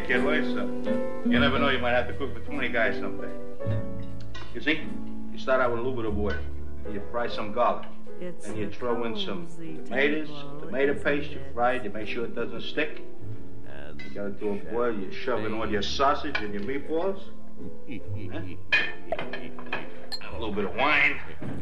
Hey, kid, wait a second. You never know, you might have to cook for 20 guys someday. You see, you start out with a little bit of oil. You fry some garlic. Then you throw in some tomatoes, tomato paste. You fry it. You make sure it doesn't stick. You got it to a boil. You shove in all your sausage and your meatballs. A little bit of wine.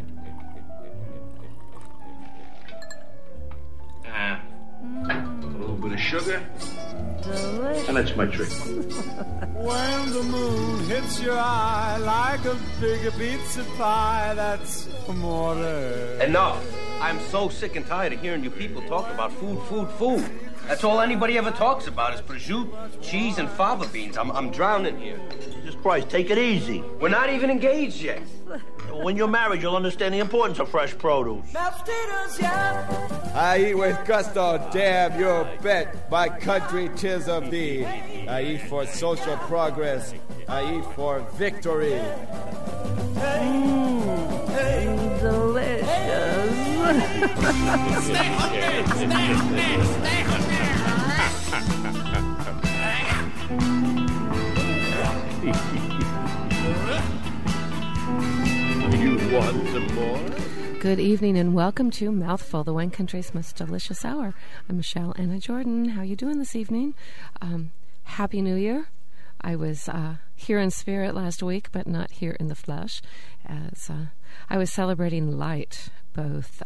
A little bit of sugar. Delicious. And that's my trick. When the moon hits your eye like a big pizza pie, that's amore. Enough. I'm so sick and tired of hearing you people talk about food. That's all anybody ever talks about is prosciutto, cheese, and fava beans. I'm drowning here. Jesus Christ, take it easy. We're not even engaged yet. When you're married, you'll understand the importance of fresh produce. I eat with gusto, damn you bet. My country 'tis of thee. I eat for social progress. I eat for victory. Delicious. Stay hungry. Stay hungry. You want some more? Good evening and welcome to Mouthful, the Wine Country's most delicious hour. I'm Michelle Anna Jordan. How are you doing this evening? Happy New Year. I was here in spirit last week, but not here in the flesh, as I was celebrating light, both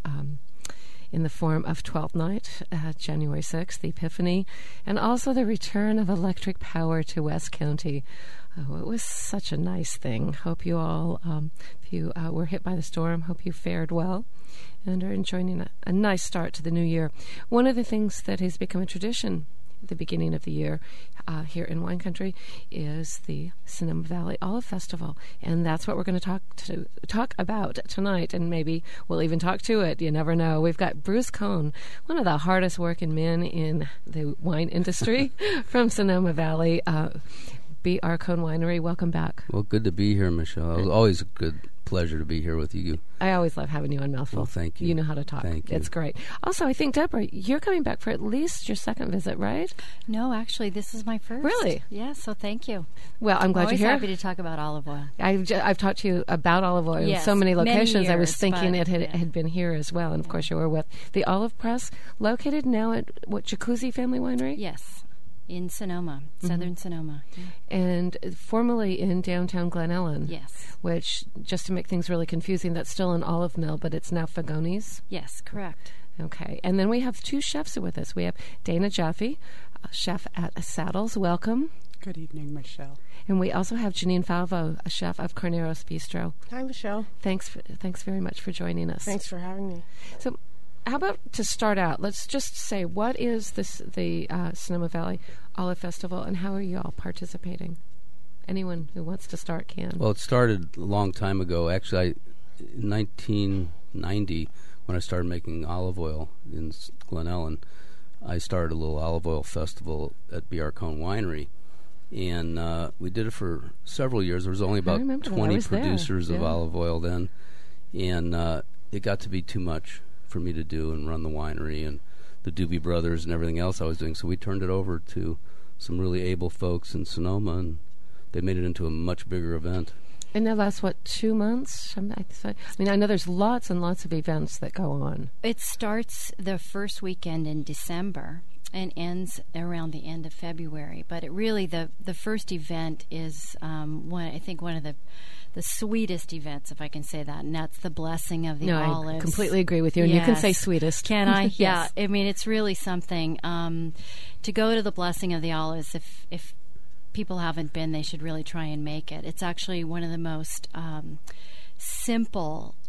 in the form of Twelfth Night, January 6th, the Epiphany, and also the return of electric power to West County. Oh, it was such a nice thing. Hope you all, if you were hit by the storm, hope you fared well and are enjoying a nice start to the new year. One of the things that has become a tradition at the beginning of the year here in Wine Country is the Sonoma Valley Olive Festival, and that's what we're going to talk about tonight, and maybe we'll even talk to it. You never know. We've got Bruce Cohn, one of the hardest working men in the wine industry from Sonoma Valley. B.R. Cohn Winery, welcome back. Well, good to be here, Michelle. It was always a good pleasure to be here with you. I always love having you on Mouthful. Well, thank you. You know how to talk. Thank you. It's great. Also, I think, Deborah, you're coming back for at least your second visit, right? No, actually, this is my first. Really? Yeah, so thank you. Well, I'm glad you're here. Always happy to talk about olive oil. I've talked to you about olive oil in so many locations. Many years, I was thinking it yeah. had been here as well. And, of course, you were with the Olive Press, located now at, Jacuzzi Family Winery? Yes. In Sonoma, southern Sonoma. Yeah. And formerly in downtown Glen Ellen. Yes. Which, just to make things really confusing, that's still an olive mill, but it's now Fagoni's. Yes, correct. Okay. And then we have two chefs with us. We have Dana Jaffe, chef at Saddles. Welcome. Good evening, Michelle. And we also have Janine Falvo, a chef of Carneros Bistro. Hi, Michelle. Thanks very much for joining us. Thanks for having me. So, how about to start out, let's just say, what is the Sonoma Valley Olive Festival, and how are you all participating? Anyone who wants to start can. Well, it started a long time ago. Actually, in 1990, when I started making olive oil in Glen Ellen, I started a little olive oil festival at B.R. Cohn Winery. And we did it for several years. There was only about 20 producers of olive oil then. And it got to be too much for me to do and run the winery and the Doobie Brothers and everything else I was doing. So we turned it over to some really able folks in Sonoma, and they made it into a much bigger event. And that lasts, 2 months? I mean, I know there's lots and lots of events that go on. It starts the first weekend in December and ends around the end of February. But it really, the first event is one of the sweetest events, if I can say that, and that's the blessing of the olives. I completely agree with you, and you can say sweetest. Can I? Yes. Yeah. I mean, it's really something. To go to the blessing of the olives, if people haven't been, they should really try and make it. It's actually one of the most simple,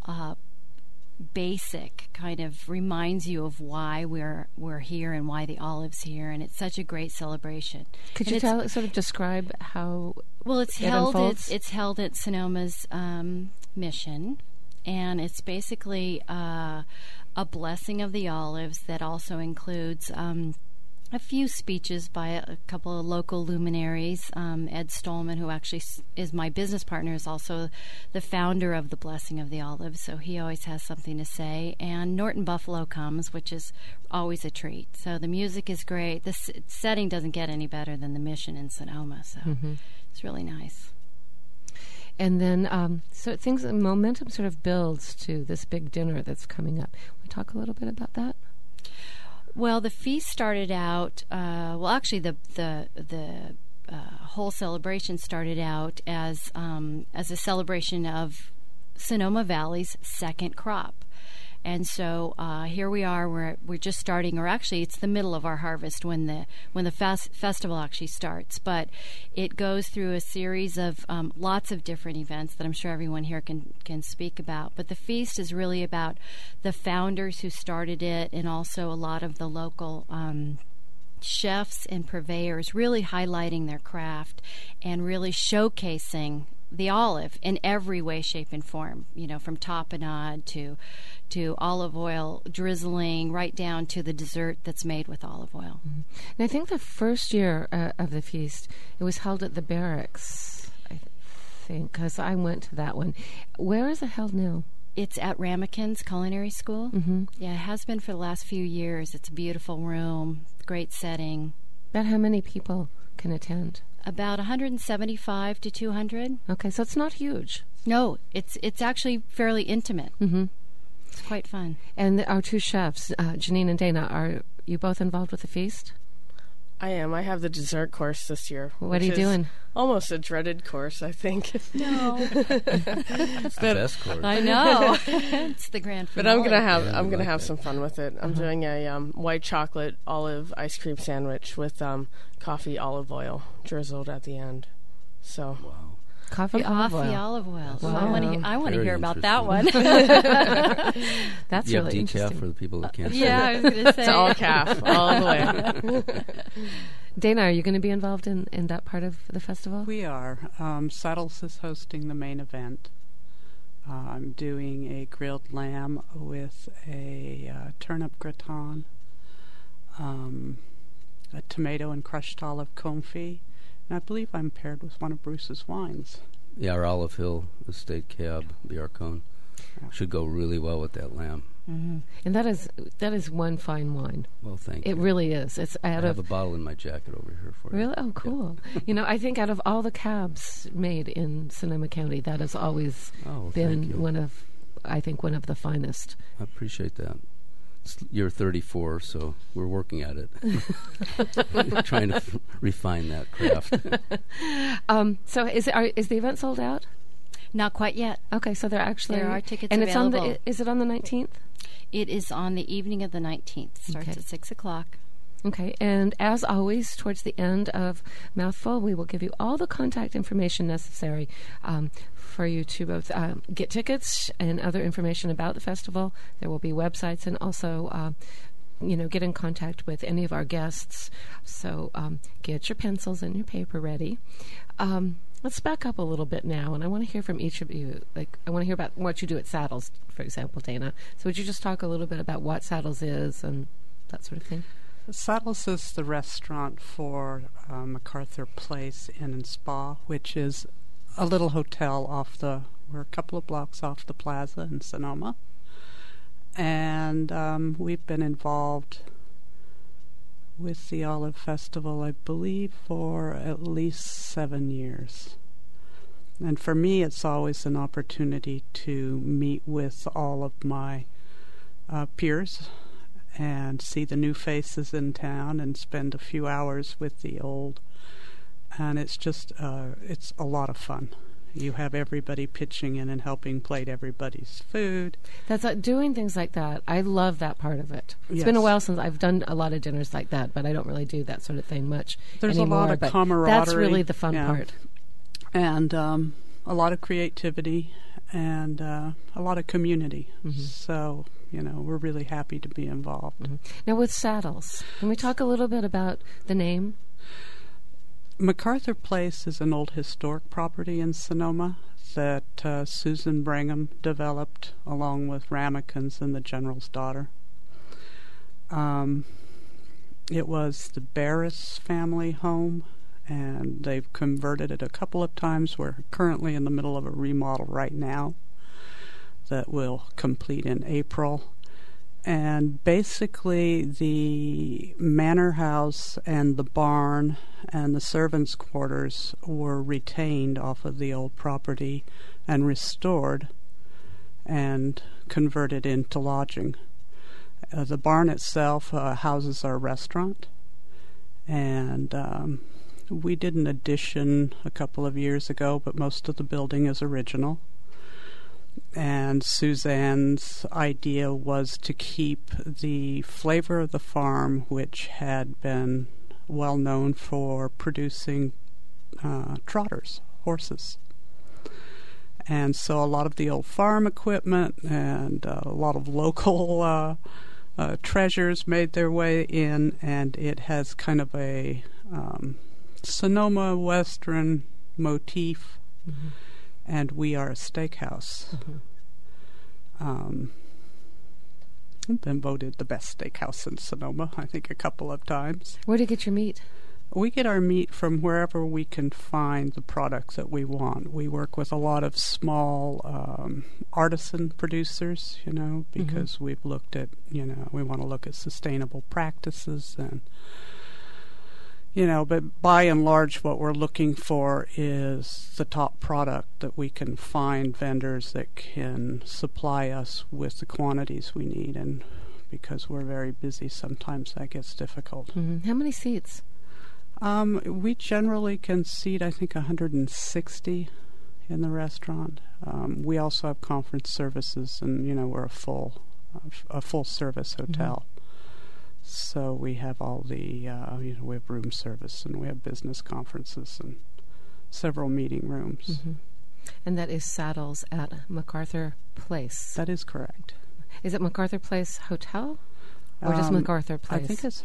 basic, kind of reminds you of why we're here and why the olive's here, and it's such a great celebration. Could you sort of describe how? Well, it's held at Sonoma's Mission, and it's basically a blessing of the olives that also includes a few speeches by a couple of local luminaries. Ed Stolman, who actually is my business partner, is also the founder of the Blessing of the Olive, so he always has something to say. And Norton Buffalo comes, which is always a treat. So the music is great. The setting doesn't get any better than the Mission in Sonoma, so it's really nice. And then, so momentum sort of builds to this big dinner that's coming up. Want to talk a little bit about that? Well, the feast started out. Actually, the whole celebration started out as a celebration of Sonoma Valley's second crop. And so here we are. We're just starting, or actually, it's the middle of our harvest when the festival actually starts. But it goes through a series of lots of different events that I'm sure everyone here can speak about. But the feast is really about the founders who started it, and also a lot of the local chefs and purveyors really highlighting their craft and really showcasing the olive in every way, shape, and form. From tapenade to olive oil drizzling, right down to the dessert that's made with olive oil. And I think the first year of the feast, it was held at the Barracks, I think, because I went to that one. Where is it held now? It's at Ramekins Culinary School. Mm-hmm. Yeah, it has been for the last few years. It's a beautiful room, great setting. About how many people can attend? About 175 to 200. Okay, so it's not huge. No, it's actually fairly intimate. Mm-hmm. It's quite fun. And our two chefs, Janine and Dana, are you both involved with the feast? I am. I have the dessert course this year. What are you doing? Almost a dreaded course, I think. No, it's the best course. I know. It's the grand finale. But I'm gonna have some fun with it. I'm doing a white chocolate olive ice cream sandwich with coffee olive oil drizzled at the end. So. Wow. Coffee olive oil. Wow. I want to hear about that one. That's you really have decaf interesting. for the people that can't see. Yeah, I was going to say. It's all calf, all the way. Dana, are you going to be involved in that part of the festival? We are. Saddles is hosting the main event. I'm doing a grilled lamb with a turnip gratin, a tomato and crushed olive confit. And I believe I'm paired with one of Bruce's wines. Yeah, our Olive Hill Estate Cab Biarcon should go really well with that lamb. Mm-hmm. And that is one fine wine. Well, thank you. It really is. It's I have a bottle in my jacket over here for you. Really? Oh, cool. Yeah. I think out of all the cabs made in Sonoma County, that has always been one of the finest. I appreciate that. You're 34, so we're working at it. Trying to refine that craft. So is the event sold out? Not quite yet. Okay, so there are tickets and available. Is it on the 19th? It is on the evening of the 19th. Starts at 6 o'clock. Okay, and as always, towards the end of Mouthful, we will give you all the contact information necessary for you to both get tickets and other information about the festival. There will be websites and also, get in contact with any of our guests. So get your pencils and your paper ready. Let's back up a little bit now, and I want to hear from each of you. I want to hear about what you do at Saddles, for example, Dana. So would you just talk a little bit about what Saddles is and that sort of thing? Saddles is the restaurant for MacArthur Place Inn and Spa, which is a little hotel we're a couple of blocks off the plaza in Sonoma. And we've been involved with the Olive Festival, I believe, for at least 7 years. And for me, it's always an opportunity to meet with all of my peers and see the new faces in town and spend a few hours with the old. And it's just, it's a lot of fun. You have everybody pitching in and helping plate everybody's food. That's doing things like that. I love that part of it. It's been a while since I've done a lot of dinners like that, but I don't really do that sort of thing much There's anymore. A lot of camaraderie. That's really the fun part. And a lot of creativity and a lot of community. Mm-hmm. So, we're really happy to be involved. Mm-hmm. Now, with Saddles, can we talk a little bit about the name? MacArthur Place is an old historic property in Sonoma that Susan Brigham developed along with Ramekins and the General's Daughter. It was the Barris family home, and they've converted it a couple of times. We're currently in the middle of a remodel right now that will complete in April. And basically the manor house and the barn and the servants' quarters were retained off of the old property and restored and converted into lodging. The barn itself houses our restaurant, and we did an addition a couple of years ago, but most of the building is original. And Suzanne's idea was to keep the flavor of the farm, which had been well known for producing trotters, horses. And so a lot of the old farm equipment and a lot of local treasures made their way in, and it has kind of a Sonoma Western motif. Mm-hmm. And we are a steakhouse. Mm-hmm. We've been voted the best steakhouse in Sonoma, I think, a couple of times. Where do you get your meat? We get our meat from wherever we can find the products that we want. We work with a lot of small artisan producers, because we've looked at, we want to look at sustainable practices and but by and large what we're looking for is the top product that we can find vendors that can supply us with the quantities we need, and because we're very busy sometimes that gets difficult. Mm-hmm. How many seats? We generally can seat, I think, 160 in the restaurant. We also have conference services, and we're a full service hotel. Mm-hmm. So we have all the, we have room service, and we have business conferences and several meeting rooms. Mm-hmm. And that is Saddles at MacArthur Place. That is correct. Is it MacArthur Place Hotel or just MacArthur Place? I think it's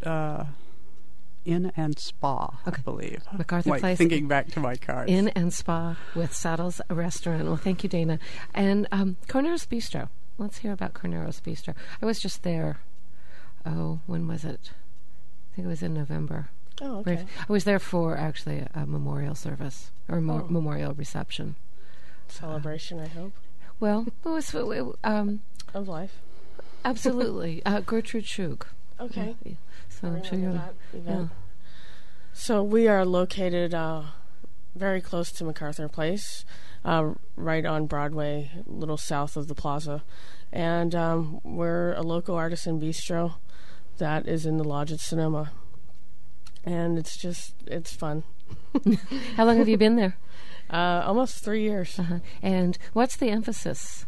Inn and Spa, okay. I believe. MacArthur Place. Thinking back to my cards. Inn and Spa with Saddles Restaurant. Well, thank you, Dana. And Carnero's Bistro. Let's hear about Carnero's Bistro. I was just there. Oh, when was it? I think it was in November. Oh, okay. I was there for, actually, a memorial service, or memorial reception. Celebration, I hope. Well, it was... of life. Absolutely. Gertrude Shug. Okay. Yeah. So I'm sure you're... that event. Yeah. So we are located very close to MacArthur Place, right on Broadway, a little south of the plaza. And we're a local artisan bistro that is in the Lodge at Sonoma. And it's fun. How long have you been there? Almost 3 years. Uh-huh. And what's the emphasis?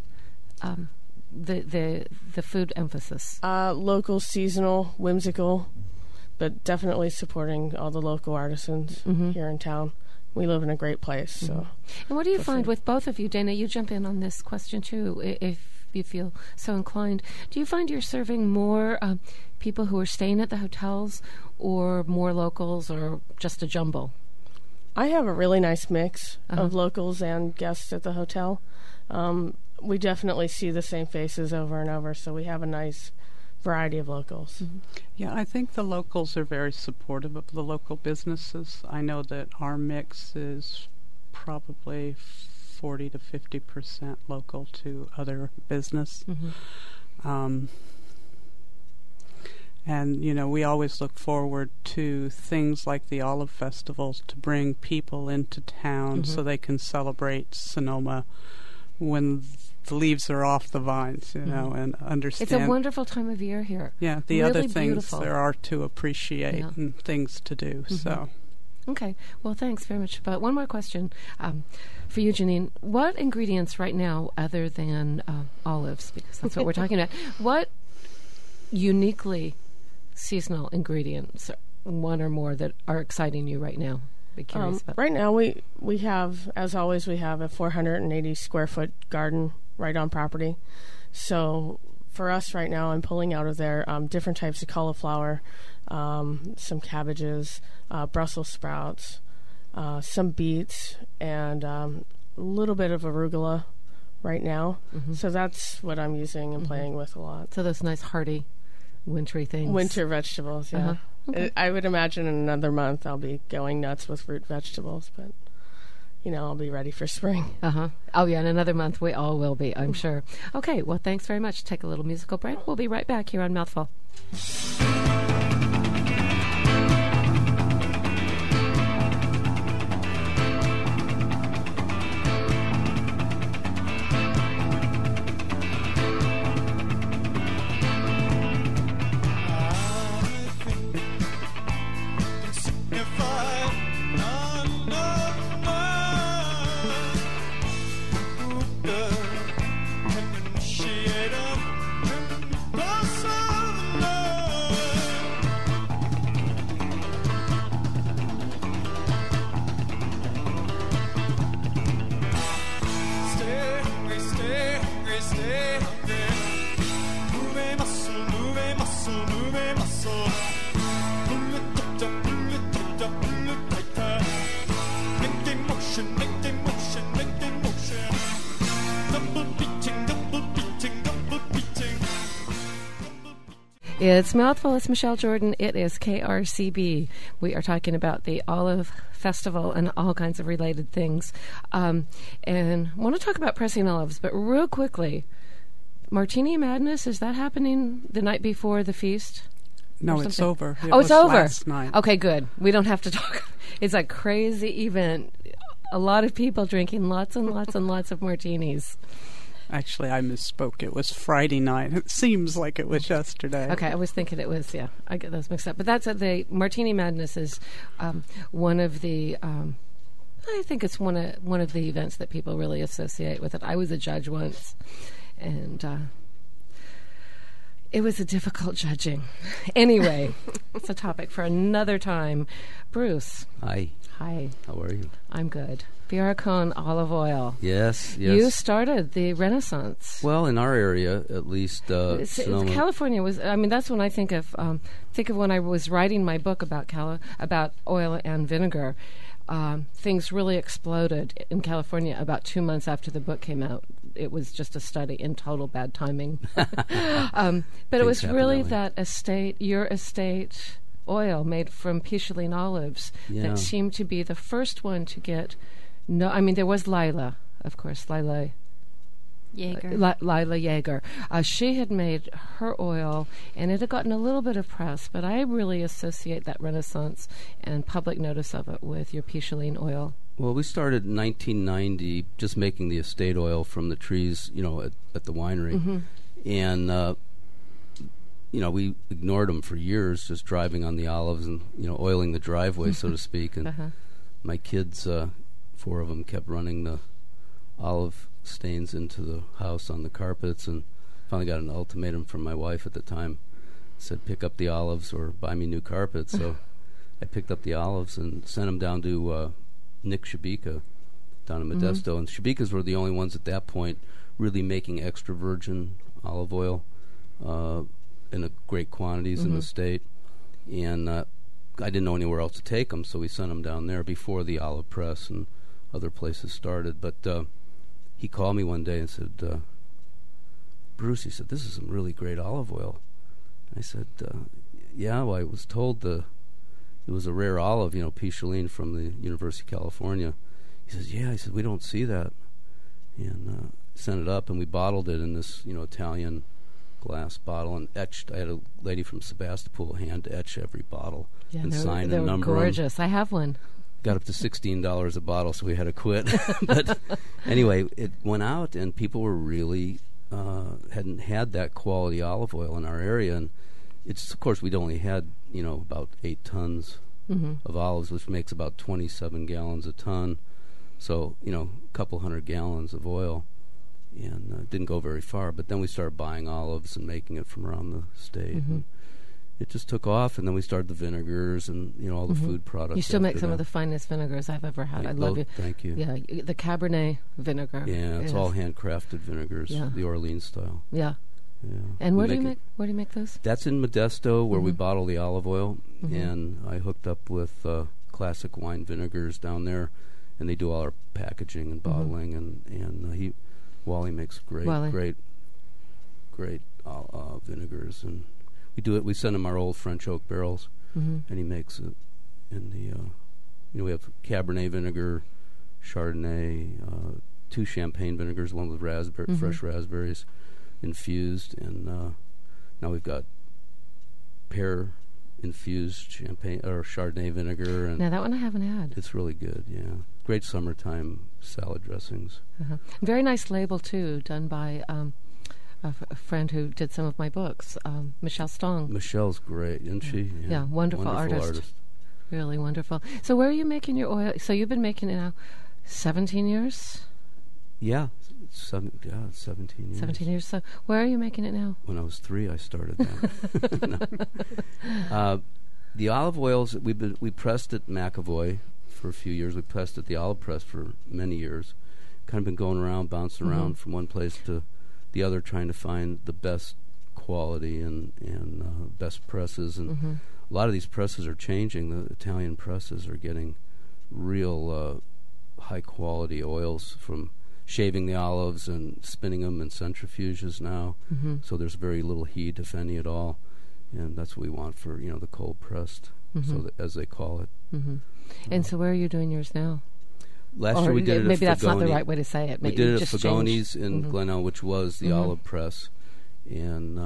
The food emphasis? Local, seasonal, whimsical, but definitely supporting all the local artisans here in town. We live in a great place. So. And what do you find with both of you? Dana, you jump in on this question too, if you feel so inclined. Do you find you're serving more people who are staying at the hotels, or more locals, or just a jumble? I have a really nice mix of locals and guests at the hotel. We definitely see the same faces over and over, so we have a nice variety of locals. Mm-hmm. Yeah, I think the locals are very supportive of the local businesses. I know that our mix is probably 40 to 50% local to other business. Mm-hmm. And, we always look forward to things like the Olive Festival to bring people into town so they can celebrate Sonoma when the leaves are off the vines, and understand. It's a wonderful time of year here. Yeah, the really other things beautiful. There are to appreciate and things to do, so... Okay. Well, thanks very much. But one more question for you, Janine. What ingredients right now, other than olives, because that's what we're talking about, what uniquely seasonal ingredients, one or more, that are exciting you right now? Be curious about. Right now, we have, as always, we have a 480 square foot garden right on property. So for us right now, I'm pulling out of there different types of cauliflower, some cabbages, Brussels sprouts, some beets, and a little bit of arugula right now. Mm-hmm. So that's what I'm using and playing with a lot. So those nice hearty wintry things. Winter vegetables, yeah. Uh-huh. Okay. I would imagine in another month I'll be going nuts with root vegetables, but, I'll be ready for spring. Uh-huh. Oh, yeah, in another month we all will be, I'm sure. Okay, well, thanks very much. Take a little musical break. We'll be right back here on Mouthful. It's Mouthful. It's Michelle Jordan. It is KRCB. We are talking about the Olive Festival and all kinds of related things. And I want to talk about pressing olives, but real quickly, Martini Madness, is that happening the night before the feast? No, it's over. It's over. Last night. Okay, good. We don't have to talk. It's a crazy event. A lot of people drinking lots and lots and lots of martinis. Actually, I misspoke. It was Friday night. It seems like it was yesterday. Okay, I was thinking it was, yeah. I get those mixed up. But that's the Martini Madness is one of the, I think it's one of the events that people really associate with it. I was a judge once, and it was a difficult judging. Anyway, it's a topic for another time. Bruce. Hi. Hi. How are you? I'm good. Biarcon olive oil. Yes. You started the Renaissance. Well, in our area, at least. California was. I mean, that's when I think of when I was writing my book about oil and vinegar. Things really exploded in California about 2 months after the book came out. It was just a study in total bad timing. But it was really that your estate oil made from Picheline olives that seemed to be the first one to get. No, I mean there was Lila, of course, Lila Jaeger. Lila Jaeger. She had made her oil, and it had gotten a little bit of press, but I really associate that Renaissance and public notice of it with your Picheline oil. Well, we started in 1990 just making the estate oil from the trees, at the winery. Mm-hmm. And, we ignored them for years, just driving on the olives and, oiling the driveway, so to speak. And my kids, 4 of them, kept running the olive stains into the house on the carpets, and finally got an ultimatum from my wife at the time. Said, pick up the olives or buy me new carpets. So I picked up the olives and sent them down to Nick Shabika down in Modesto. Mm-hmm. And Shabikas were the only ones at that point really making extra virgin olive oil in great quantities in the state. And I didn't know anywhere else to take them, so we sent them down there before the olive press and other places started. But he called me one day and said, Bruce, he said, this is some really great olive oil. I said, yeah, well, I was told it was a rare olive, Picheline from the University of California. He says, yeah. He said, we don't see that. And sent it up, and we bottled it in this, Italian glass bottle and etched. I had a lady from Sebastopol hand etch every bottle and sign and number. They're gorgeous. I have one. Got up to $16 a bottle, so we had to quit. But anyway, it went out, and people were really hadn't had that quality olive oil in our area. And it's, of course, we'd only had, about 8 tons of olives, which makes about 27 gallons a ton. So, a couple hundred gallons of oil. And didn't go very far. But then we started buying olives and making it from around the state. And it just took off, and then we started the vinegars and, all the food products. You still make some of the finest vinegars I've ever had. I love you. Thank you. Yeah, the Cabernet vinegar. Yeah, it's all handcrafted vinegars, the Orleans style. Yeah. Yeah. And where do you make those? That's in Modesto, where we bottle the olive oil, and I hooked up with Classic Wine Vinegars down there, and they do all our packaging and bottling, and Wally makes great vinegars, and We do it. We send him our old French oak barrels, Mm-hmm. and he makes it in the. We have Cabernet vinegar, Chardonnay, 2 champagne vinegars, one with fresh raspberries, infused, and now we've got pear infused champagne or Chardonnay vinegar. And now that one I haven't had. It's really good. Yeah, great summertime salad dressings. Very nice label too, done by a friend who did some of my books, Michelle Stong. Michelle's great, isn't she? Yeah, wonderful artist. Really wonderful. So where are you making your oil? So you've been making it now 17 years? Yeah, 17 years. 17 years. So where are you making it now? When I was 3, I started that. The olive oils, we pressed at McAvoy for a few years. We pressed at the Olive Press for many years. Kind of been going around, bouncing around from one place to the other, trying to find the best quality and best presses. And a lot of these presses are changing. The Italian presses are getting real high quality oils from shaving the olives and spinning them in centrifuges now. So there's very little heat, if any at all. And that's what we want for, the cold pressed, so as they call it. And so where are you doing yours now? Last year we did it maybe at that's Fagoni. not the right way to say it. We did it at Fagoni's in Glenelg, which was the Olive Press. And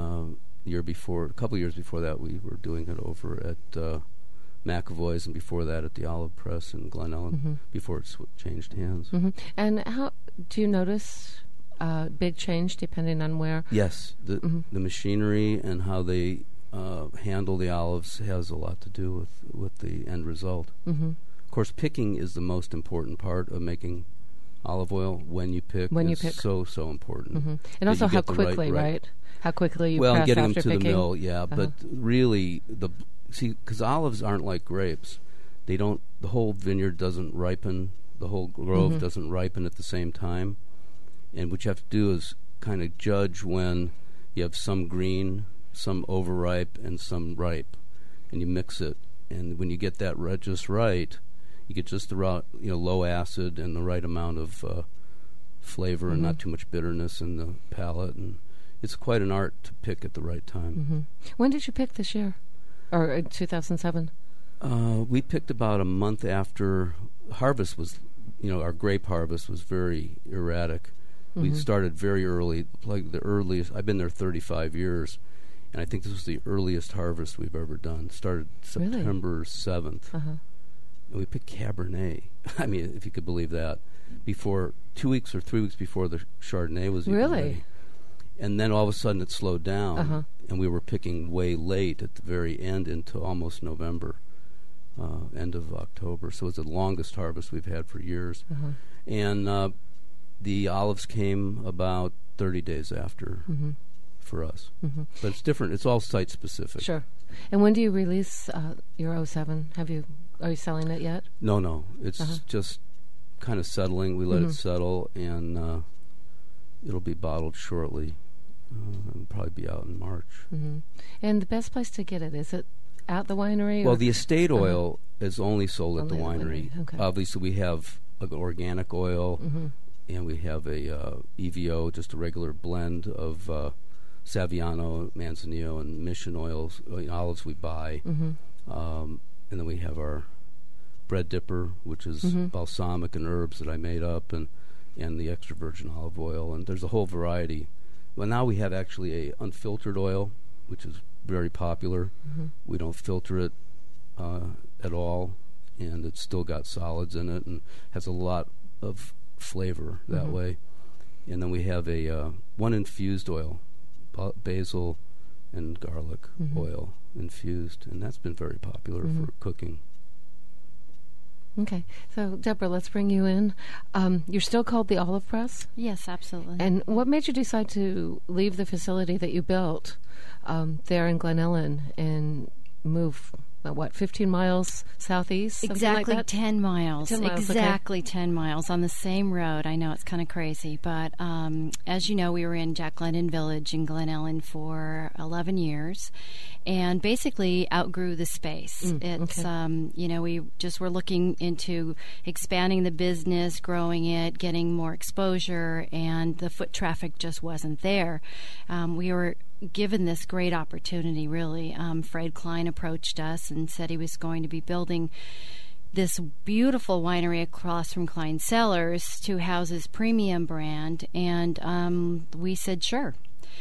a couple years before that, we were doing it over at McAvoy's, and before that at the Olive Press in Glenelg, before it changed hands. And how do you notice big change depending on where? Yes, the machinery and how they handle the olives has a lot to do with the end result. Of course, picking is the most important part of making olive oil. When you pick is so important. And also how quickly, right? How quickly you press after getting them to picking? the mill, yeah. But really, because olives aren't like grapes. The whole vineyard doesn't ripen, the whole grove doesn't ripen at the same time. And what you have to do is kind of judge when you have some green, some overripe, and some ripe. And you mix it. And when you get that just right, you get just the right, low acid and the right amount of flavor and not too much bitterness in the palate. And it's quite an art to pick at the right time. When did you pick this year? Or in 2007? We picked about a month after harvest was, our grape harvest was very erratic. We started very early, like the earliest. I've been there 35 years, and I think this was the earliest harvest we've ever done. Started September 7th. And we picked Cabernet. I mean, if you could believe that. Before 2 weeks or 3 weeks before the Chardonnay was even ready. And then all of a sudden it slowed down, and we were picking way late at the very end into almost November, end of October. So it was the longest harvest we've had for years. And the olives came about 30 days after for us. But it's different. It's all site-specific. Sure. And when do you release your 07? Are you selling it yet? No. It's just kind of settling. We let it settle, and it'll be bottled shortly. It'll probably be out in March. And the best place to get it, is it at the winery? Well, the estate oil is only sold at the winery. Okay. Obviously, we have organic oil, and we have a EVO, just a regular blend of Saviano, Manzanillo, and Mission oils, olives we buy. And then we have our bread dipper, which is balsamic and herbs that I made up, and the extra virgin olive oil. And there's a whole variety. Well, now we have actually a unfiltered oil, which is very popular. We don't filter it at all, and it's still got solids in it and has a lot of flavor that way. And then we have a one infused oil, basil and garlic oil infused, and that's been very popular for cooking. Okay. So, Deborah, let's bring you in. You're still called the Olive Press? Yes, absolutely. And what made you decide to leave the facility that you built there in Glen Ellen and move, 15 miles southeast? Exactly like 10 miles. 10 miles, exactly 10 miles on the same road. I know it's kind of crazy, but as you know, we were in Jack London Village in Glen Ellen for 11 years and basically outgrew the space. It's, we just were looking into expanding the business, growing it, getting more exposure, and the foot traffic just wasn't there. We were given this great opportunity, really. Fred Klein approached us and said he was going to be building this beautiful winery across from Klein Cellars to house his premium brand, and we said sure.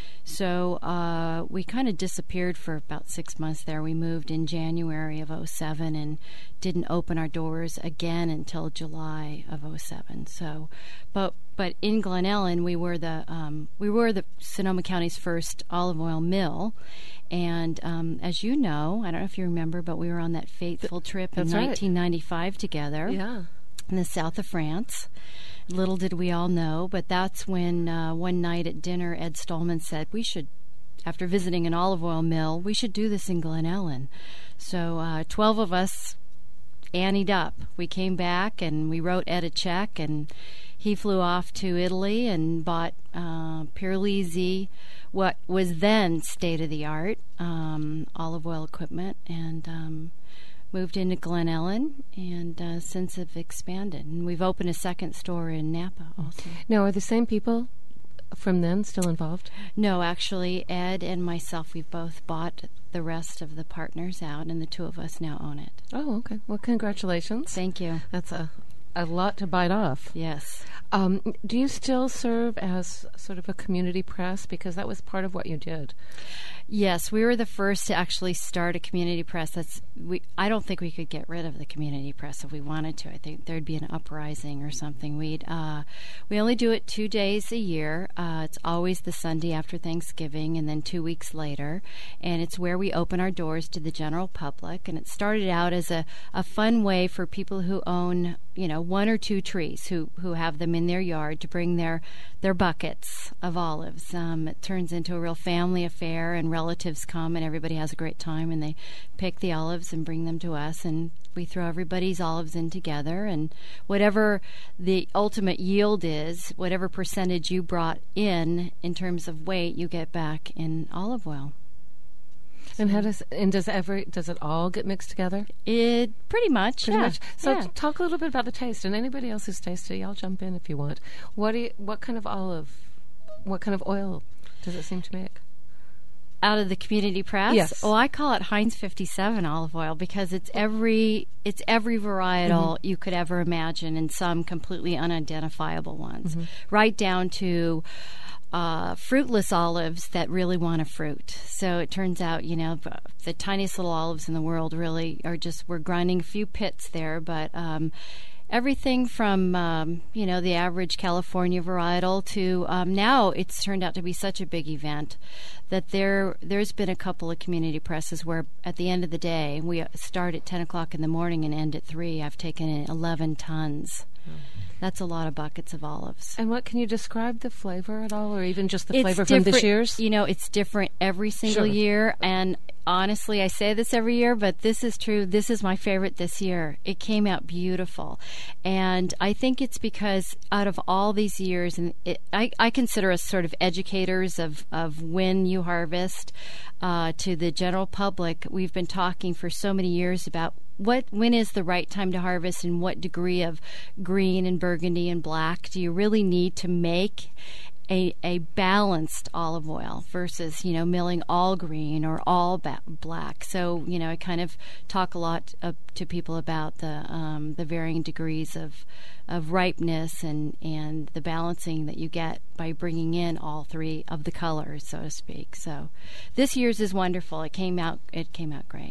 So we kind of disappeared for about 6 months there. We moved in January of 2007 and didn't open our doors again until July of 2007. So, but in Glen Ellen, we were the Sonoma County's first olive oil mill. And as you know, I don't know if you remember, but we were on that fateful trip in 1995 together in the south of France. Little did we all know, but that's when one night at dinner, Ed Stolman said, we should, after visiting an olive oil mill, we should do this in Glen Ellen. So 12 of us anteed up. We came back and we wrote Ed a check, and he flew off to Italy and bought Pirlizzi, what was then state-of-the-art olive oil equipment, and moved into Glen Ellen, and since have expanded. And we've opened a second store in Napa also. Now, are the same people from then still involved? No, actually, Ed and myself, we've both bought the rest of the partners out, and the two of us now own it. Oh, okay. Well, congratulations. Thank you. That's a lot to bite off. Yes. Do you still serve as sort of a community press? Because that was part of what you did. Yes, we were the first to actually start a community press. I don't think we could get rid of the community press if we wanted to. I think there'd be an uprising or something. We only do it 2 days a year. It's always the Sunday after Thanksgiving, and then 2 weeks later. And it's where we open our doors to the general public. And it started out as a fun way for people who own, 1 or 2 trees, who have them in their yard, to bring their buckets of olives. It turns into a real family affair, and relatives come, and everybody has a great time, and they pick the olives and bring them to us, and we throw everybody's olives in together, and whatever the ultimate yield is, whatever percentage you brought in terms of weight, you get back in olive oil. And does it all get mixed together? It pretty much. So talk a little bit about the taste, and anybody else who's tasted it, y'all jump in if you want. What kind of oil does it seem to make? Out of the community press? Yes. Oh, I call it Heinz 57 olive oil, because it's every varietal you could ever imagine, and some completely unidentifiable ones, right down to fruitless olives that really want a fruit. So it turns out, the tiniest little olives in the world really are we're grinding a few pits there, but everything from, the average California varietal to now it's turned out to be such a big event that there's been a couple of community presses where at the end of the day, we start at 10 o'clock in the morning and end at 3. I've taken in 11 tons. That's a lot of buckets of olives. And what, can you describe the flavor at all, or even just the flavor from this year's? It's different every single year, and honestly, I say this every year, but this is true. This is my favorite this year. It came out beautiful, and I think it's because out of all these years, and I consider us sort of educators of when you harvest to the general public. We've been talking for so many years about when is the right time to harvest, and what degree of green and burgundy and black do you really need to make a balanced olive oil versus, milling all green or all black. So, I kind of talk a lot to people about the varying degrees of ripeness and the balancing that you get by bringing in all 3 of the colors, so to speak. So this year's is wonderful. It came out great.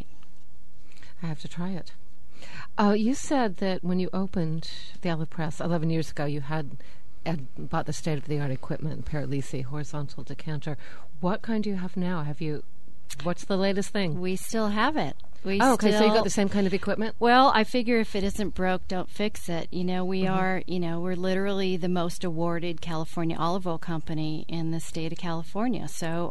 I have to try it. You said that when you opened the olive press 11 years ago, you had bought the state-of-the-art equipment, Pirlizzi horizontal decanter. What kind do you have now? What's the latest thing? We still have it. So you've got the same kind of equipment? Well, I figure if it isn't broke, don't fix it. We're literally the most awarded California olive oil company in the state of California. So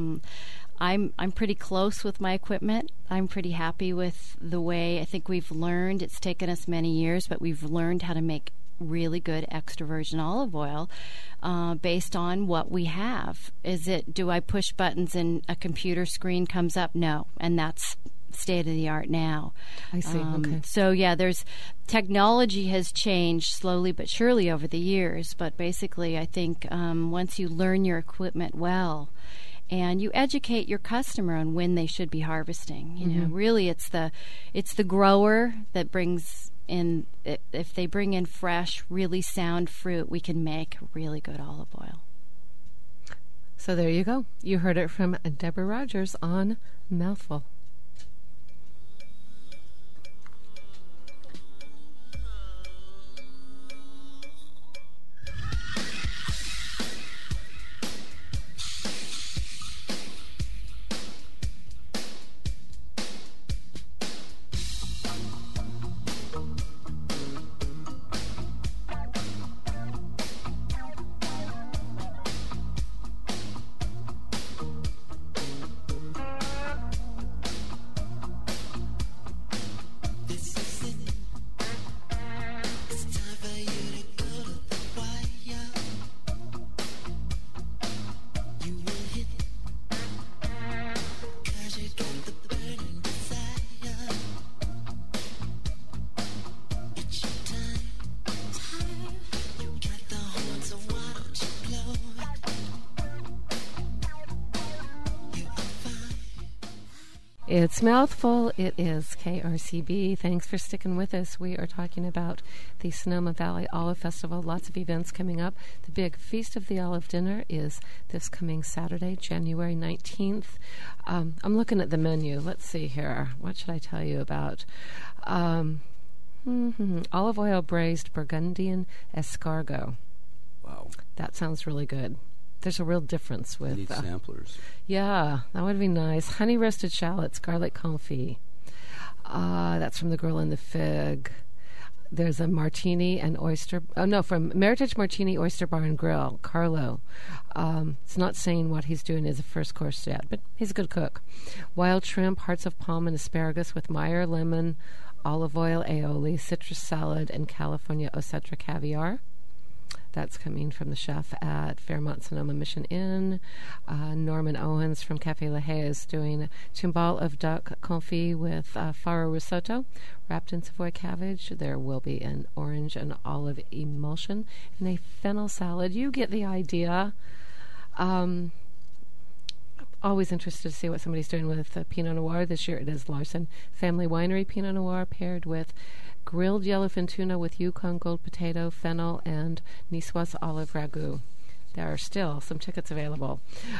I'm pretty close with my equipment. I'm pretty happy with the way I think we've learned. It's taken us many years, but we've learned how to make really good extra virgin olive oil based on what we have. Do I push buttons and a computer screen comes up? No. And that's state of the art now. I see. Okay. So there's technology has changed slowly but surely over the years, but basically I think once you learn your equipment well and you educate your customer on when they should be harvesting. You know, really, it's the grower that brings in. If they bring in fresh, really sound fruit, we can make really good olive oil. So there you go. You heard it from Deborah Rogers on Mouthful. It's Mouthful. It is KRCB. Thanks for sticking with us. We are talking about the Sonoma Valley Olive Festival. Lots of events coming up. The big Feast of the Olive Dinner is this coming Saturday, January 19th. I'm looking at the menu. Let's see here. What should I tell you about? Olive oil braised Burgundian escargot. Wow. That sounds really good. There's a real difference with... Need samplers. Yeah, that would be nice. Honey roasted shallots, garlic confit. That's from the Girl in the Fig. There's a martini and oyster... Oh, no, from Meritage Martini Oyster Bar and Grill, Carlo. It's not saying what he's doing as a first course yet, but he's a good cook. Wild shrimp, hearts of palm and asparagus with Meyer lemon, olive oil, aioli, citrus salad, and California Ocetra caviar. That's coming from the chef at Fairmont Sonoma Mission Inn. Norman Owens from Cafe La Haye is doing timbal of duck confit with faro risotto wrapped in Savoy cabbage. There will be an orange and olive emulsion and a fennel salad. You get the idea. Always interested to see what somebody's doing with Pinot Noir. This year it is Larson Family Winery Pinot Noir paired with grilled yellowfin tuna with Yukon gold potato, fennel, and Niçoise olive ragout. There are still some tickets available.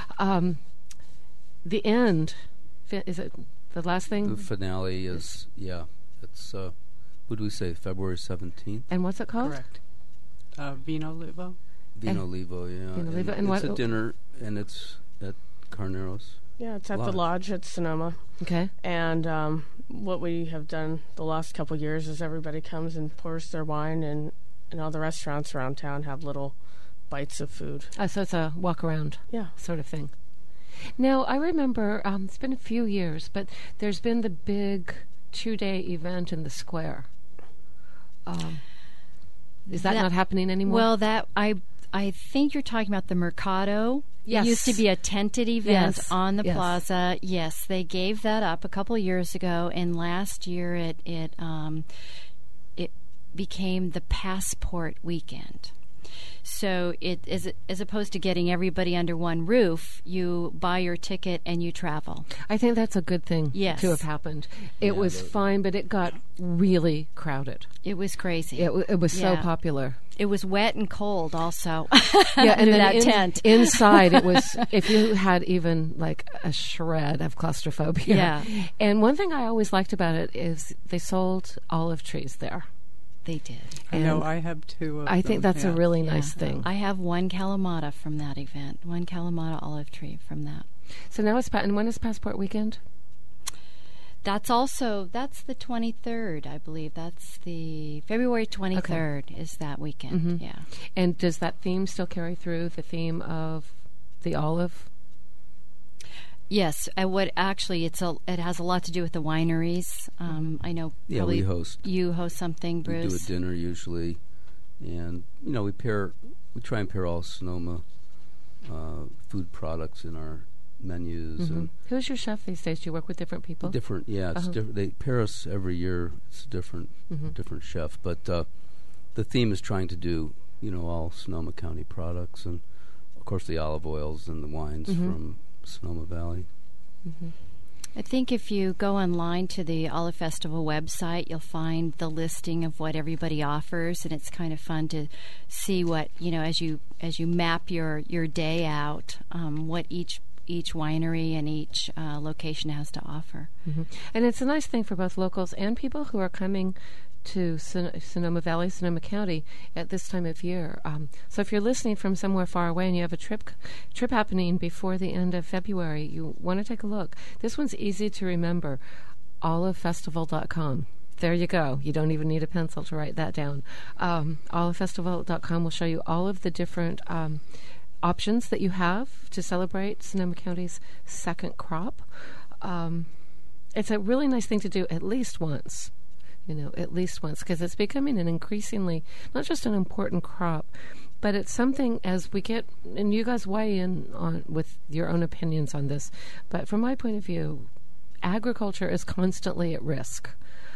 The end, is it the last thing? The finale is, it's, what do we say, February 17th? And what's it called? Correct. Vino Levo. Vino Levo, yeah. Vino Levo. And it's a dinner, and it's at Carneros. Yeah, it's at the Lodge at Sonoma. Okay. And what we have done the last couple of years is everybody comes and pours their wine, and all the restaurants around town have little bites of food. So it's a walk-around sort of thing. Now, I remember, it's been a few years, but there's been the big 2-day event in the square. Is that not happening anymore? Well, I think you're talking about the Mercado. Yes. It used to be a tented event on the plaza. Yes, they gave that up a couple of years ago, and last year it became the Passport Weekend. So it as opposed to getting everybody under one roof, you buy your ticket and you travel. I think that's a good thing to have happened. It was fine, but it got really crowded. It was crazy. It was so popular. It was wet and cold also. And then that tent. Inside it was, if you had even like a shred of claustrophobia. Yeah. And one thing I always liked about it is they sold olive trees there. They did. I know, I have two of them. I think that's a really nice thing. I have one Kalamata from that event, one Kalamata olive tree from that. So now it's, and when is Passport Weekend? That's the 23rd, I believe. That's the February 23rd is that weekend, yeah. And does that theme still carry through, the theme of the olive? Yes, it has a lot to do with the wineries. I know. Yeah, we host. You host something, Bruce. We do a dinner usually, and we try and pair all Sonoma food products in our menus. And who's your chef these days? Do you work with different people? Different, yeah. It's different. They pair us every year. It's a different chef, but the theme is trying to do all Sonoma County products, and of course the olive oils and the wines from Sonoma Valley. Mm-hmm. I think if you go online to the Olive Festival website, you'll find the listing of what everybody offers, and it's kind of fun to see what, as you map your day out, what each winery and each location has to offer. Mm-hmm. And it's a nice thing for both locals and people who are coming to Sonoma Valley, Sonoma County at this time of year. So if you're listening from somewhere far away and you have a trip happening before the end of February, you want to take a look. This one's easy to remember, olivefestival.com. There you go. You don't even need a pencil to write that down. Olivefestival.com will show you all of the different options that you have to celebrate Sonoma County's second crop. It's a really nice thing to do at least once. Because it's becoming an increasingly, not just an important crop, but it's something as we get, and you guys weigh in on with your own opinions on this, but from my point of view, agriculture is constantly at risk.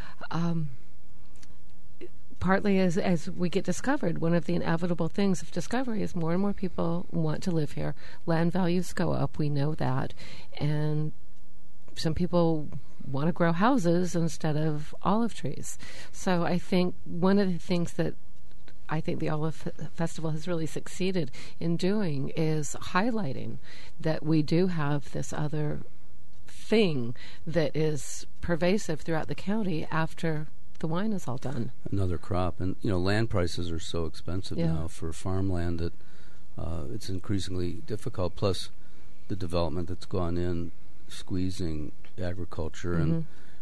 Partly as we get discovered, one of the inevitable things of discovery is more and more people want to live here. Land values go up, we know that, and some people want to grow houses instead of olive trees. So I think one of the things that I think the Olive Festival has really succeeded in doing is highlighting that we do have this other thing that is pervasive throughout the county after the wine is all done. Another crop. And, land prices are so expensive now for farmland that it's increasingly difficult. Plus the development that's gone in squeezing agriculture, and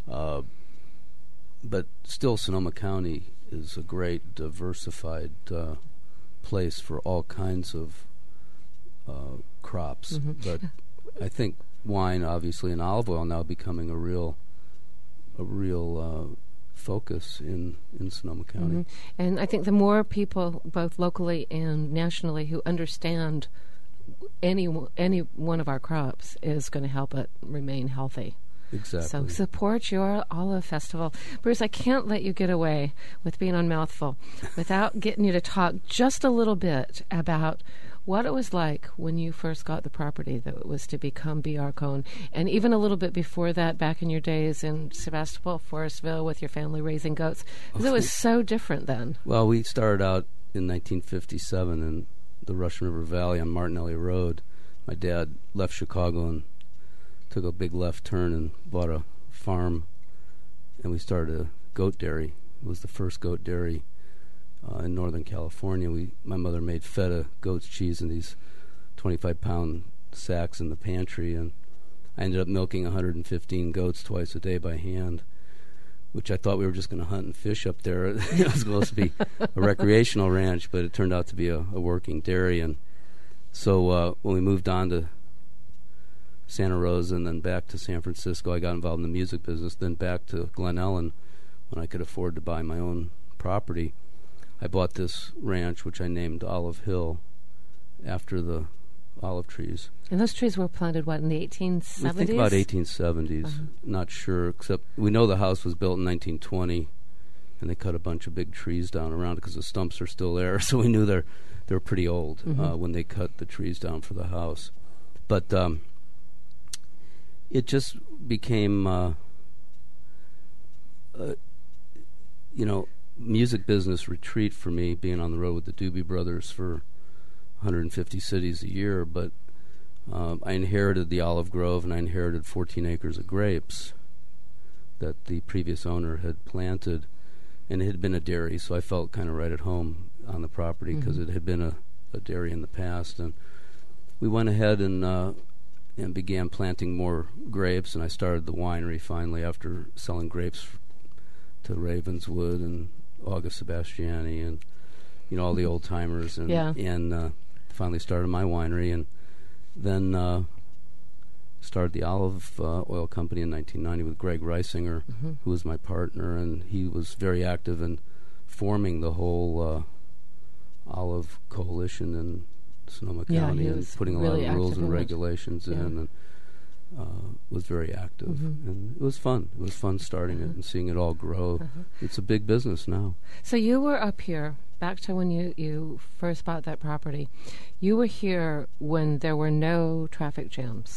but still Sonoma County is a great diversified place for all kinds of crops. But I think wine, obviously, and olive oil now becoming a real focus in Sonoma County. And I think the more people, both locally and nationally, who understand any one of our crops is going to help it remain healthy. Exactly. So support your Olive Festival. Bruce, I can't let you get away with being on Mouthful without getting you to talk just a little bit about what it was like when you first got the property that was to become B.R. Cohn, and even a little bit before that, back in your days in Sebastopol, Forestville, with your family raising goats, because it was so different then. Well, we started out in 1957 in the Russian River Valley on Martinelli Road. My dad left Chicago and took a big left turn and bought a farm, and we started a goat dairy. It was the first goat dairy in Northern California. My mother made feta goat's cheese in these 25-pound sacks in the pantry, and I ended up milking 115 goats twice a day by hand, which I thought we were just going to hunt and fish up there. It was supposed to be a recreational ranch, but it turned out to be a working dairy. And so when we moved on to Santa Rosa and then back to San Francisco, I got involved in the music business, then back to Glen Ellen when I could afford to buy my own property. I bought this ranch, which I named Olive Hill, after the olive trees. And those trees were planted, in the 1870s? I think about 1870s. Not sure, except we know the house was built in 1920, and they cut a bunch of big trees down around it because the stumps are still there, so we knew they were pretty old when they cut the trees down for the house. But it just became, music business retreat for me, being on the road with the Doobie Brothers for 150 cities a year. But I inherited the olive grove, and I inherited 14 acres of grapes that the previous owner had planted, and it had been a dairy, so I felt kind of right at home on the property because it had been a dairy in the past. And we went ahead and began planting more grapes, and I started the winery finally after selling grapes to Ravenswood and August Sebastiani and all the old timers, and finally started my winery, and then started the olive oil company in 1990 with Greg Reisinger, who was my partner, and he was very active in forming the whole olive coalition in Sonoma County and putting a lot of rules and regulations in, and was very active. And it was fun. It was fun starting it and seeing it all grow. It's a big business now. So you were up here, back to when you first bought that property. You were here when there were no traffic jams.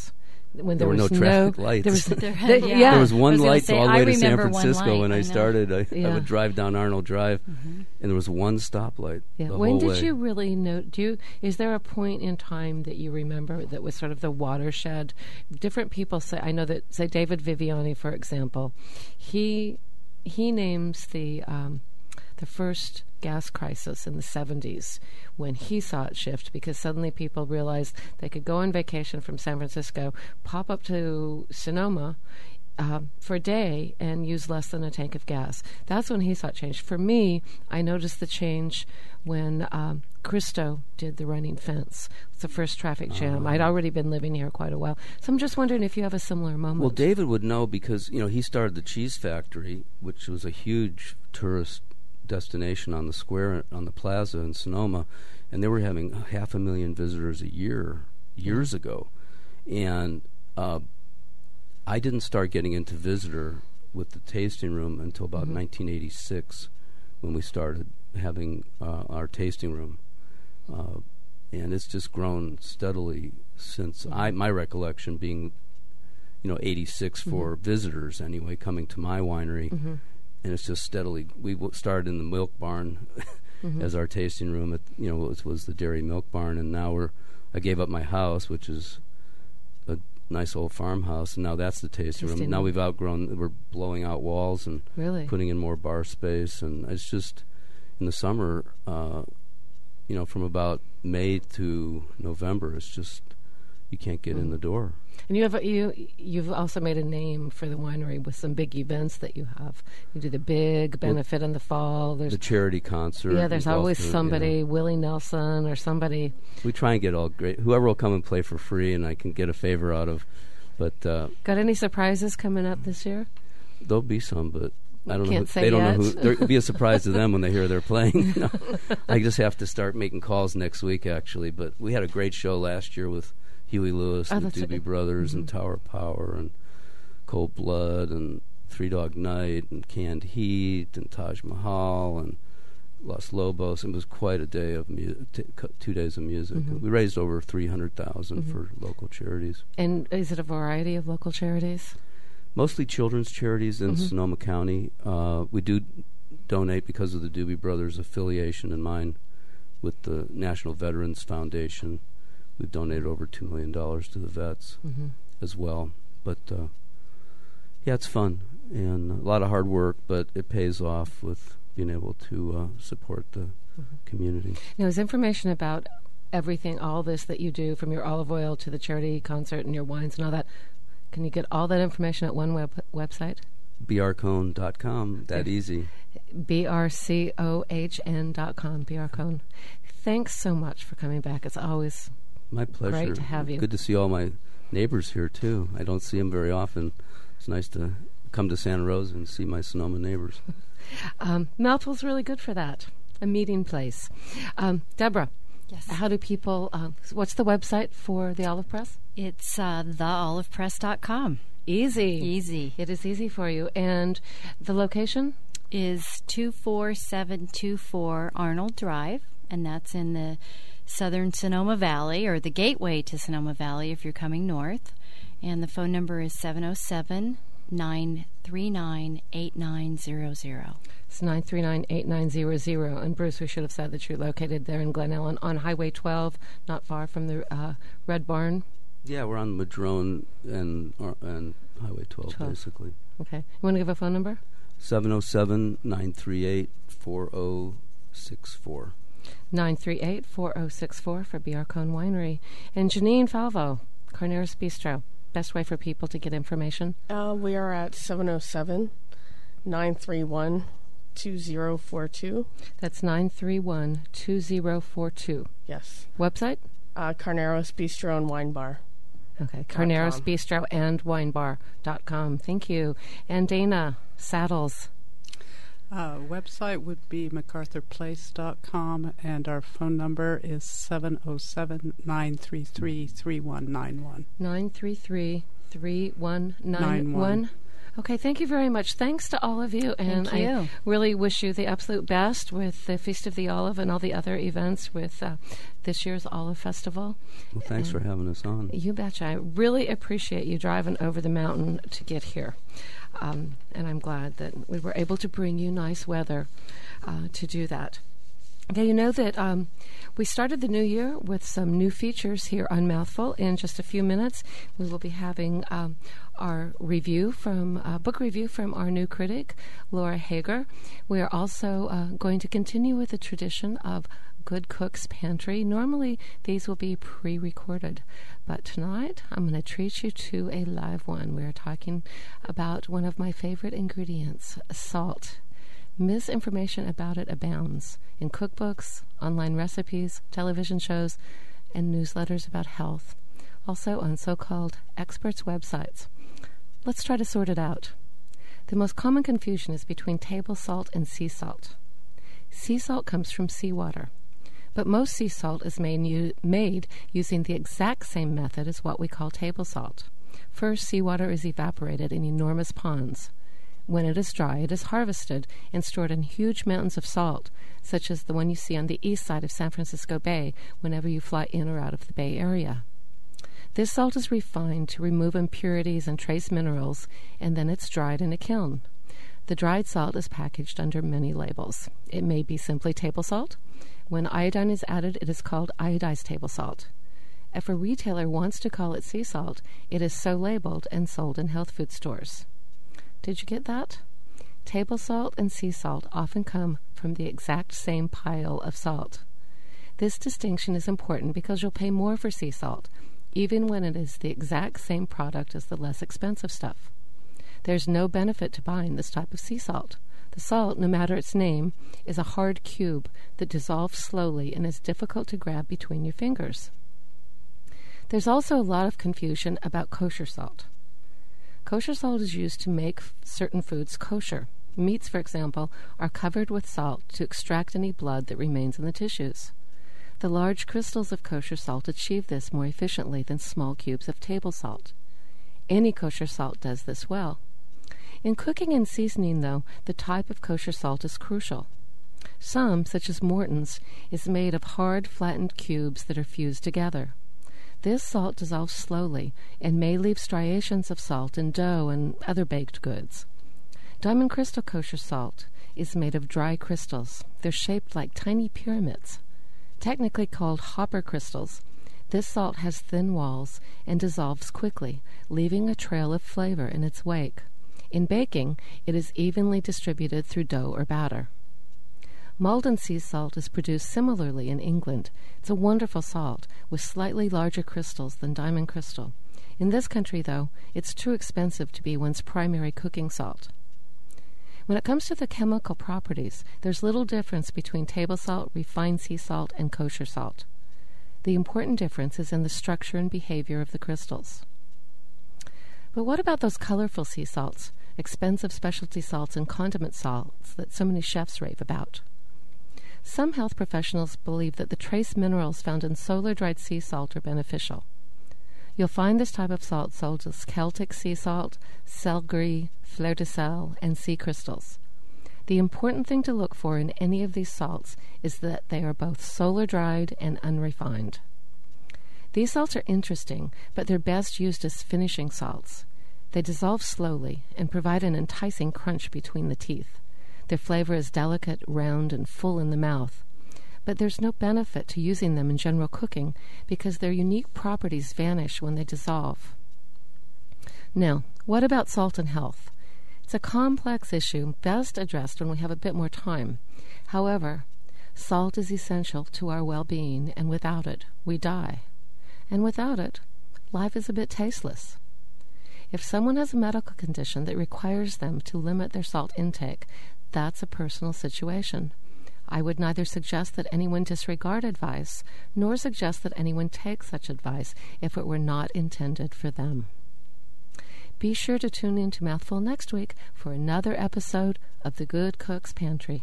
when there were no traffic lights. There was one light all the way to San remember Francisco when I started. I Yeah. would drive down Arnold Drive, and there was one stoplight the When whole did way. you really know? Is there a point in time that you remember that was sort of the watershed? Different people say. I know that, say, David Viviani, for example, he names the first gas crisis in the 70s when he saw it shift, because suddenly people realized they could go on vacation from San Francisco, pop up to Sonoma for a day and use less than a tank of gas. That's when he saw it change. For me, I noticed the change when Cristo did the running fence. It's the first traffic jam. I'd already been living here quite a while. So I'm just wondering if you have a similar moment. Well, David would know because, he started the Cheese Factory, which was a huge tourist destination on the square, on the plaza in Sonoma, and they were having 500,000 visitors a year, years ago. And I didn't start getting into visitor with the tasting room until about 1986, when we started having our tasting room. And it's just grown steadily since my recollection being, 86 for visitors anyway, coming to my winery. And it's just steadily. We started in the milk barn as our tasting room. It was the dairy milk barn, and now I gave up my house, which is a nice old farmhouse, and now that's the tasting room. Now we've outgrown. We're blowing out walls and putting in more bar space, and it's just in the summer. From about May to November, it's just you can't get in the door. And you've also made a name for the winery with some big events that you have. You do the big benefit in the fall. There's the charity concert. Yeah, there's always somebody, Willie Nelson or somebody. We try and get all great. Whoever will come and play for free, and I can get a favor out of. But got any surprises coming up this year? There'll be some, but I don't know. They don't know who. There'll be a surprise to them when they hear they're playing. I just have to start making calls next week, actually. But we had a great show last year with Huey Lewis and the Doobie Brothers and Tower of Power and Cold Blood and Three Dog Night and Canned Heat and Taj Mahal and Los Lobos. It was quite a day of 2 days of music. We raised over $300,000 for local charities. And is it a variety of local charities? Mostly children's charities in Sonoma County. We do donate because of the Doobie Brothers affiliation and mine with the National Veterans Foundation. We've donated over $2 million to the vets as well. But, it's fun and a lot of hard work, but it pays off with being able to support the community. Now, is information about everything, all this that you do, from your olive oil to the charity concert and your wines and all that, can you get all that information at one website? brcohn.com, that easy. brcohn.com, brcohn. Thanks so much for coming back. It's always my pleasure. Great to have you. Good to see all my neighbors here, too. I don't see them very often. It's nice to come to Santa Rosa and see my Sonoma neighbors. Mouthful's really good for that, a meeting place. Deborah, yes. How do people, what's the website for the Olive Press? It's theolivepress.com. Easy. It is easy for you. And the location? Is 24724 Arnold Drive, and that's in the southern Sonoma Valley, or the gateway to Sonoma Valley if you're coming north. And the phone number is 707-939-8900. It's 939-8900. And Bruce, we should have said that you're located there in Glen Ellen on Highway 12, not far from the Red Barn. Yeah, we're on Madrone and Highway 12, basically. Okay. You want to give a phone number? 707-938-4064. 938-4064 for B.R. Cohn Winery. And Janine Falvo, Carneros Bistro. Best way for people to get information? We are at 707-931-2042. That's 931-2042. Yes. Website? Carneros Bistro and Wine Bar. Okay, Carneros Bistro and winebar.com. Thank you. And Dana Saddles. Website would be MacArthurPlace.com, and our phone number is 707-933-3191. 933-3191. Okay, thank you very much. Thanks to all of you. And Thank you. I really wish you the absolute best with the Feast of the Olive and all the other events with this year's Olive Festival. Well, thanks for having us on. You betcha. I really appreciate you driving over the mountain to get here. And I'm glad that we were able to bring you nice weather to do that. Okay, you know that we started the new year with some new features here on Mouthful. In just a few minutes, we will be having our review from book review from our new critic, Laura Hager. We are also going to continue with the tradition of Good Cook's Pantry. Normally, these will be pre-recorded, but tonight I'm going to treat you to a live one. We're talking about one of my favorite ingredients, salt. Misinformation about it abounds in cookbooks, online recipes, television shows, and newsletters about health, also on so-called experts' websites. Let's try to sort it out. The most common confusion is between table salt and sea salt. Sea salt comes from seawater, but most sea salt is made using the exact same method as what we call table salt. First, seawater is evaporated in enormous ponds. When it is dry, it is harvested and stored in huge mountains of salt, such as the one you see on the east side of San Francisco Bay whenever you fly in or out of the Bay Area. This salt is refined to remove impurities and trace minerals, and then it's dried in a kiln. The dried salt is packaged under many labels. It may be simply table salt. When iodine is added, it is called iodized table salt. If a retailer wants to call it sea salt, it is so labeled and sold in health food stores. Did you get that? Table salt and sea salt often come from the exact same pile of salt. This distinction is important because you'll pay more for sea salt, even when it is the exact same product as the less expensive stuff. There's no benefit to buying this type of sea salt. The salt, no matter its name, is a hard cube that dissolves slowly and is difficult to grab between your fingers. There's also a lot of confusion about kosher salt. Kosher salt is used to make certain foods kosher. Meats, for example, are covered with salt to extract any blood that remains in the tissues. The large crystals of kosher salt achieve this more efficiently than small cubes of table salt. Any kosher salt does this well. In cooking and seasoning, though, the type of kosher salt is crucial. Some, such as Morton's, is made of hard, flattened cubes that are fused together. This salt dissolves slowly and may leave striations of salt in dough and other baked goods. Diamond Crystal kosher salt is made of dry crystals. They're shaped like tiny pyramids. Technically called hopper crystals, this salt has thin walls and dissolves quickly, leaving a trail of flavor in its wake. In baking, it is evenly distributed through dough or batter. Malden sea salt is produced similarly in England. It's a wonderful salt with slightly larger crystals than Diamond Crystal. In this country, though, it's too expensive to be one's primary cooking salt. When it comes to the chemical properties, there's little difference between table salt, refined sea salt, and kosher salt. The important difference is in the structure and behavior of the crystals. But what about those colorful sea salts, expensive specialty salts, and condiment salts that so many chefs rave about? Some health professionals believe that the trace minerals found in solar-dried sea salt are beneficial. You'll find this type of salt sold as Celtic sea salt, sel gris, fleur de sel, and sea crystals. The important thing to look for in any of these salts is that they are both solar-dried and unrefined. These salts are interesting, but they're best used as finishing salts. They dissolve slowly and provide an enticing crunch between the teeth. Their flavor is delicate, round, and full in the mouth. But there's no benefit to using them in general cooking because their unique properties vanish when they dissolve. Now, what about salt and health? It's a complex issue best addressed when we have a bit more time. However, salt is essential to our well-being, and without it, we die. And without it, life is a bit tasteless. If someone has a medical condition that requires them to limit their salt intake, that's a personal situation. I would neither suggest that anyone disregard advice, nor suggest that anyone take such advice if it were not intended for them. Be sure to tune in to Mouthful next week for another episode of The Good Cook's Pantry.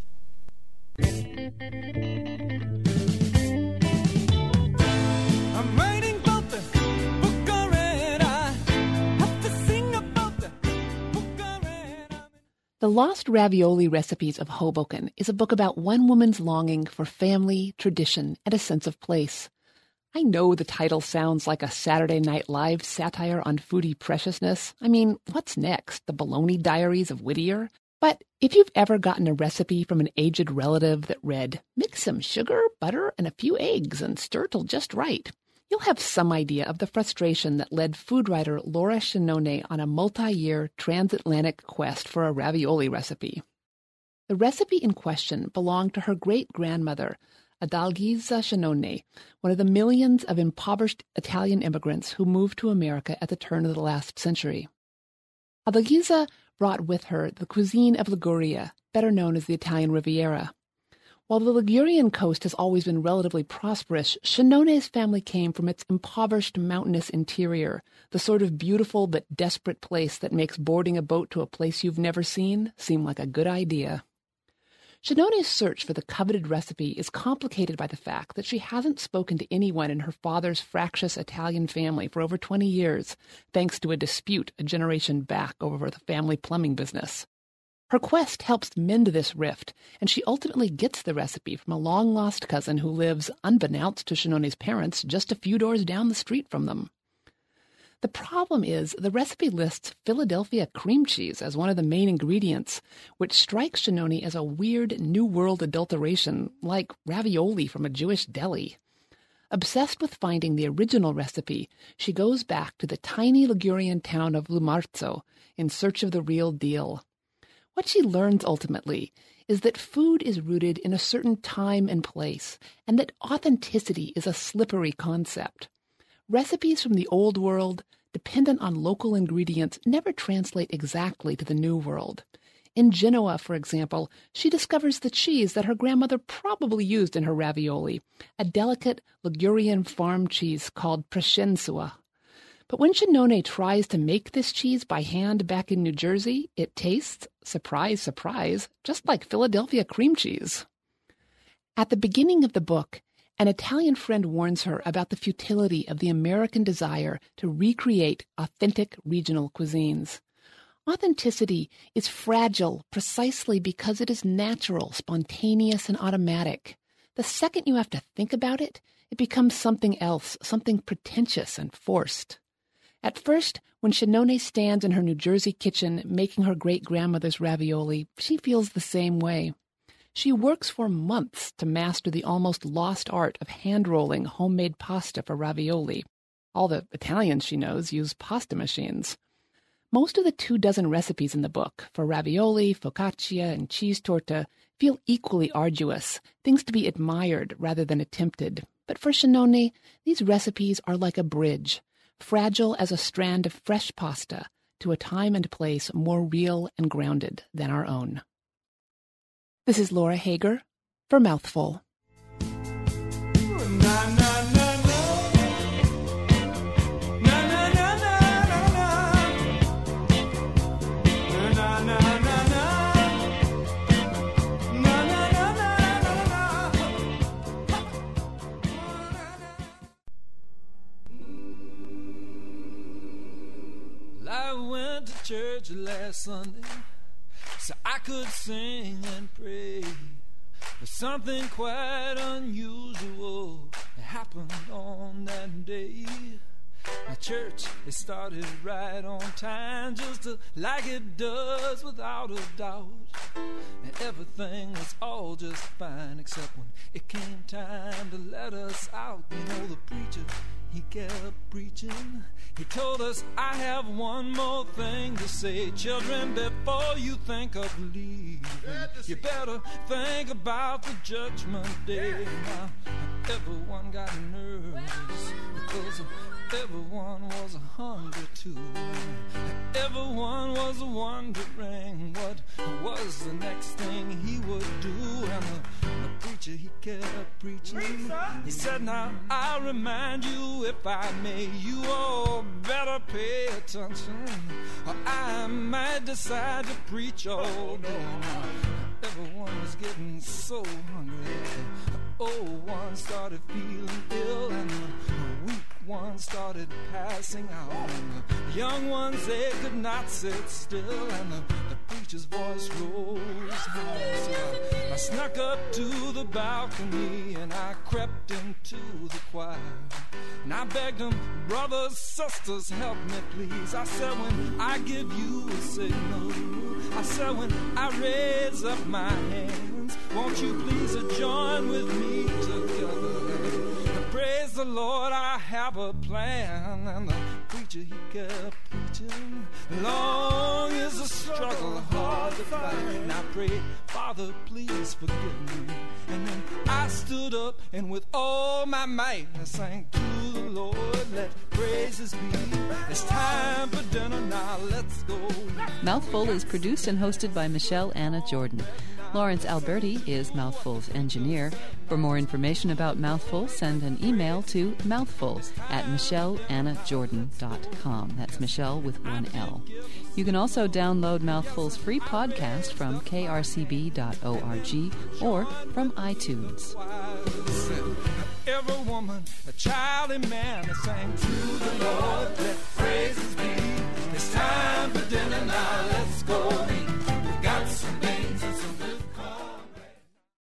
I'm writing about the book already. I have to sing about the The Lost Ravioli Recipes of Hoboken is a book about one woman's longing for family, tradition, and a sense of place. I know the title sounds like a Saturday Night Live satire on foodie preciousness. I mean, what's next? The Bologna Diaries of Whittier? But if you've ever gotten a recipe from an aged relative that read, mix some sugar, butter, and a few eggs and stir till just right, you'll have some idea of the frustration that led food writer Laura Shinone on a multi-year transatlantic quest for a ravioli recipe. The recipe in question belonged to her great-grandmother, Adalgisa Shinone, one of the millions of impoverished Italian immigrants who moved to America at the turn of the last century. Adalgisa brought with her the cuisine of Liguria, better known as the Italian Riviera. While the Ligurian coast has always been relatively prosperous, Shinone's family came from its impoverished mountainous interior, the sort of beautiful but desperate place that makes boarding a boat to a place you've never seen seem like a good idea. Shinone's search for the coveted recipe is complicated by the fact that she hasn't spoken to anyone in her father's fractious Italian family for over 20 years, thanks to a dispute a generation back over the family plumbing business. Her quest helps mend this rift, and she ultimately gets the recipe from a long-lost cousin who lives, unbeknownst to Shinone's parents, just a few doors down the street from them. The problem is the recipe lists Philadelphia cream cheese as one of the main ingredients, which strikes Shinone as a weird New World adulteration, like ravioli from a Jewish deli. Obsessed with finding the original recipe, she goes back to the tiny Ligurian town of Lumarzo in search of the real deal. What she learns ultimately is that food is rooted in a certain time and place, and that authenticity is a slippery concept. Recipes from the old world, dependent on local ingredients, never translate exactly to the new world. In Genoa, for example, she discovers the cheese that her grandmother probably used in her ravioli, a delicate Ligurian farm cheese called Crescenzua. But when Shinone tries to make this cheese by hand back in New Jersey, it tastes, surprise, surprise, just like Philadelphia cream cheese. At the beginning of the book, an Italian friend warns her about the futility of the American desire to recreate authentic regional cuisines. Authenticity is fragile precisely because it is natural, spontaneous, and automatic. The second you have to think about it, it becomes something else, something pretentious and forced. At first, when Shinone stands in her New Jersey kitchen making her great-grandmother's ravioli, she feels the same way. She works for months to master the almost lost art of hand-rolling homemade pasta for ravioli. All the Italians she knows use pasta machines. Most of the 24 recipes in the book for ravioli, focaccia, and cheese torta feel equally arduous, things to be admired rather than attempted. But for Shinone, these recipes are like a bridge, fragile as a strand of fresh pasta, to a time and place more real and grounded than our own. This is Laura Hager for Mouthful. I went to church last Sunday so I could sing and pray. But something quite unusual happened on that day. My church, it started right on time, just like it does without a doubt. And everything was all just fine, except when it came time to let us out. You know, the preacher, he kept preaching. He told us, I have one more thing to say. Children, before you think of leaving, you better think about the judgment day. Now, everyone got nervous because everyone was hungry too. Everyone was wondering what was the next thing he would do. And the preacher, he kept preaching. He said, now I'll remind you, if I may, you all better pay attention, or I might decide to preach all day. Now, everyone was getting so hungry. The old one started feeling ill, and the weak ones started passing out. And the young ones, they could not sit still, and the preacher, preacher's voice rose high. So I snuck up to the balcony and I crept into the choir. And I begged them, brothers, sisters, help me please. I said, when I give you a signal, I said, when I raise up my hands, won't you please join with me together? Praise the Lord, I have a plan. And the preacher, he kept preaching. Long is the struggle, hard to fight. And I prayed, Father, please forgive me. And then I stood up and with all my might I sang to the Lord, let praises be. It's time for dinner now, let's go. Mouthful is produced and hosted by Michelle Anna Jordan. Lawrence Alberti is Mouthful's engineer. For more information about Mouthful, send an email to mouthful@michelleannajordan.com. That's Michelle with one L. You can also download Mouthful's free podcast from krcb.org or from iTunes. Every woman, a child, and man, sang to the Lord, let praises be.